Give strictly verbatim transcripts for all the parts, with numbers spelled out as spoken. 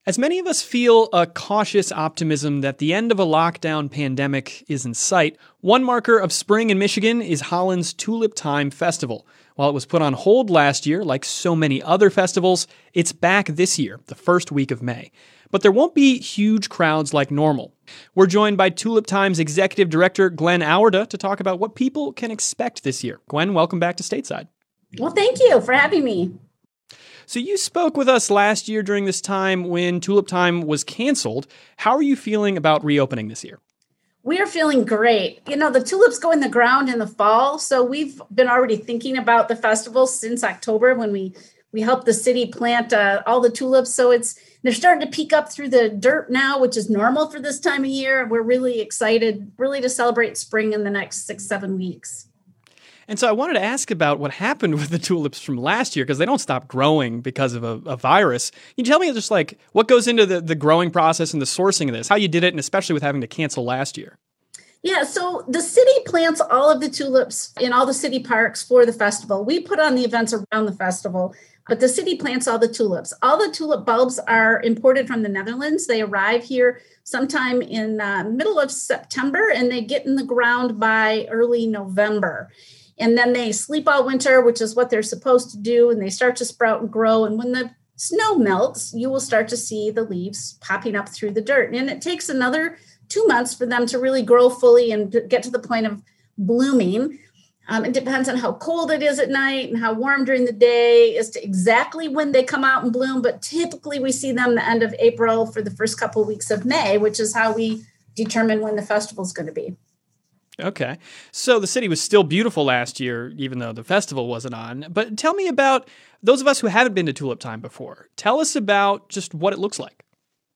As many of us feel a cautious optimism that the end of a lockdown pandemic is in sight, one marker of spring in Michigan is Holland's Tulip Time Festival. While it was put on hold last year, like so many other festivals, it's back this year, the first week of May. But there won't be huge crowds like normal. We're joined by Tulip Time's executive director, Glenn Auerda, to talk about what people can expect this year. Gwen, welcome back to Stateside. Well, thank you for having me. So you spoke with us last year during this time when Tulip Time was canceled. How are you feeling about reopening this year? We are feeling great. You know, the tulips go in the ground in the fall, so we've been already thinking about the festival since October when we we helped the city plant uh, all the tulips. So it's they're starting to peek up through the dirt now, which is normal for this time of year. We're really excited, really to celebrate spring in the next six, seven weeks. And so I wanted to ask about what happened with the tulips from last year, because they don't stop growing because of a, a virus. Can you tell me just like what goes into the, the growing process and the sourcing of this, how you did it, and especially with having to cancel last year? Yeah, so the city plants all of the tulips in all the city parks for the festival. We put on the events around the festival, but the city plants all the tulips. All the tulip bulbs are imported from the Netherlands. They arrive here sometime in the middle of September, and they get in the ground by early November. And then they sleep all winter, which is what they're supposed to do, and they start to sprout and grow. And when the snow melts, you will start to see the leaves popping up through the dirt. And it takes another two months for them to really grow fully and get to the point of blooming. Um, it depends on how cold it is at night and how warm during the day as to exactly when they come out and bloom. But typically we see them the end of April for the first couple of weeks of May, which is how we determine when the festival is going to be. Okay. So the city was still beautiful last year, even though the festival wasn't on. But tell me about those of us who haven't been to Tulip Time before. Tell us about just what it looks like.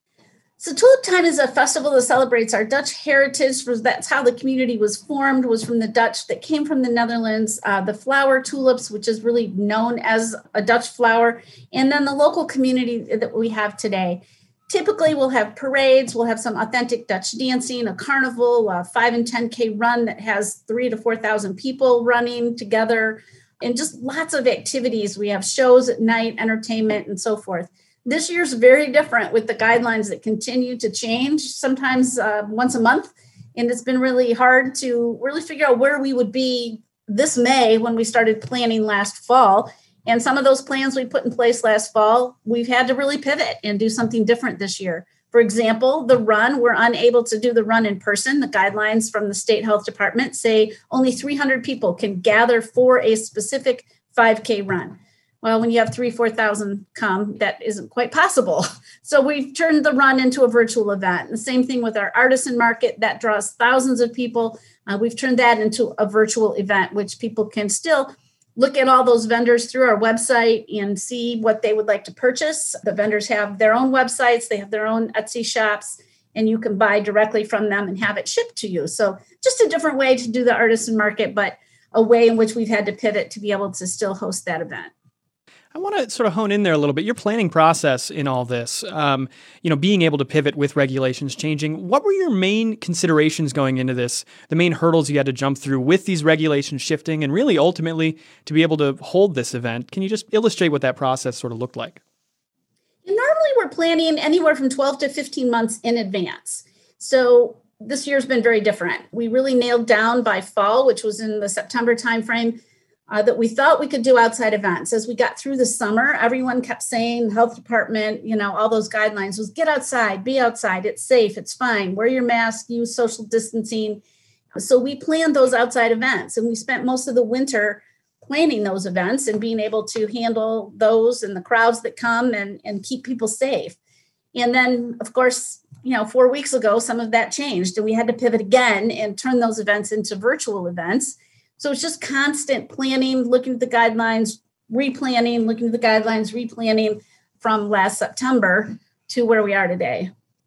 So Tulip Time is a festival that celebrates our Dutch heritage. That's how the community was formed, was from the Dutch that came from the Netherlands. Uh, the flower tulips, which is really known as a Dutch flower, and then the local community that we have today. Typically, we'll have parades, we'll have some authentic Dutch dancing, a carnival, a five and ten K run that has three to four thousand people running together, and just lots of activities. We have shows at night, entertainment, and so forth. This year's very different with the guidelines that continue to change, sometimes uh, once a month. And it's been really hard to really figure out where we would be this May when we started planning last fall. And some of those plans we put in place last fall, we've had to really pivot and do something different this year. For example, the run, we're unable to do the run in person. The guidelines from the state health department say only three hundred people can gather for a specific five K run. Well, when you have three, four thousand come, that isn't quite possible. So we've turned the run into a virtual event. And the same thing with our artisan market that draws thousands of people. Uh, we've turned that into a virtual event, which people can still look at all those vendors through our website and see what they would like to purchase. The vendors have their own websites, they have their own Etsy shops, and you can buy directly from them and have it shipped to you. So just a different way to do the artisan market, but a way in which we've had to pivot to be able to still host that event. I want to sort of hone in there a little bit. Your planning process in all this, um, you know, being able to pivot with regulations changing. What were your main considerations going into this, the main hurdles you had to jump through with these regulations shifting and really ultimately to be able to hold this event? Can you just illustrate what that process sort of looked like? Normally we're planning anywhere from twelve to fifteen months in advance. So this year's been very different. We really nailed down by fall, which was in the September timeframe, Uh, that we thought we could do outside events. As we got through the summer, everyone kept saying, health department, you know, all those guidelines was get outside, be outside, it's safe, it's fine, wear your mask, use social distancing. So we planned those outside events, and we spent most of the winter planning those events and being able to handle those and the crowds that come and, and keep people safe. And then, of course, you know, four weeks ago, some of that changed, and we had to pivot again and turn those events into virtual events. So it's just constant planning, looking at the guidelines, replanning, looking at the guidelines, replanning from last September to where we are today.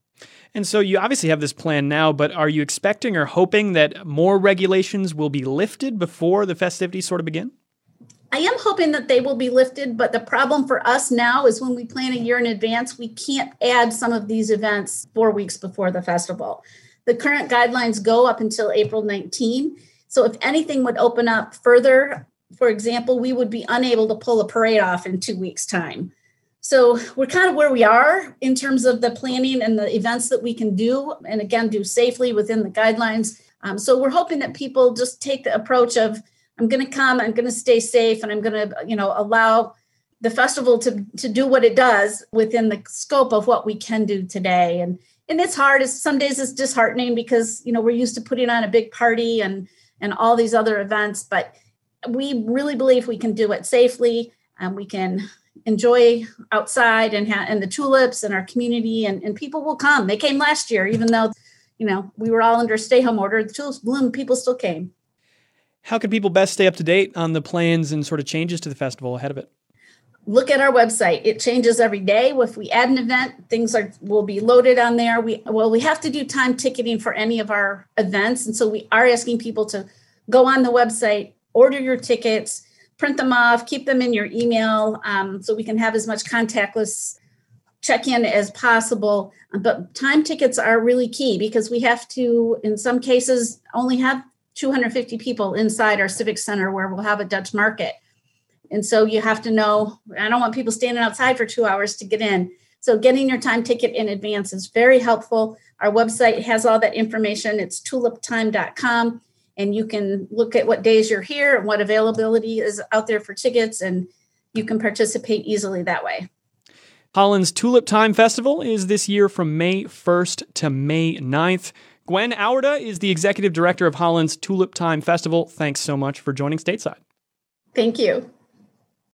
And so you obviously have this plan now, but are you expecting or hoping that more regulations will be lifted before the festivities sort of begin? I am hoping that they will be lifted, but the problem for us now is when we plan a year in advance, we can't add some of these events four weeks before the festival. The current guidelines go up until April nineteenth. So if anything would open up further, for example, we would be unable to pull a parade off in two weeks' time. So we're kind of where we are in terms of the planning and the events that we can do, and again, do safely within the guidelines. Um, so we're hoping that people just take the approach of, I'm going to come, I'm going to stay safe, and I'm going to, you know, allow the festival to, to do what it does within the scope of what we can do today. And and it's hard. It's, some days it's disheartening because, you know, we're used to putting on a big party and, and all these other events, but we really believe we can do it safely, and we can enjoy outside and, ha- and the tulips and our community, and, and people will come. They came last year, even though, you know, we were all under stay home order. The tulips bloomed, people still came. How can people best stay up to date on the plans and sort of changes to the festival ahead of it? Look at our website. It changes every day. If we add an event, things are will be loaded on there. We well, we have to do time ticketing for any of our events. And so we are asking people to go on the website, order your tickets, print them off, keep them in your email, um, so we can have as much contactless check-in as possible. But time tickets are really key because we have to, in some cases, only have two hundred fifty people inside our civic center where we'll have a Dutch market. And so you have to know, I don't want people standing outside for two hours to get in. So getting your time ticket in advance is very helpful. Our website has all that information. It's tulip time dot com. And you can look at what days you're here and what availability is out there for tickets, and you can participate easily that way. Holland's Tulip Time Festival is this year from May first to May ninth. Gwen Awerda is the executive director of Holland's Tulip Time Festival. Thanks so much for joining Stateside. Thank you.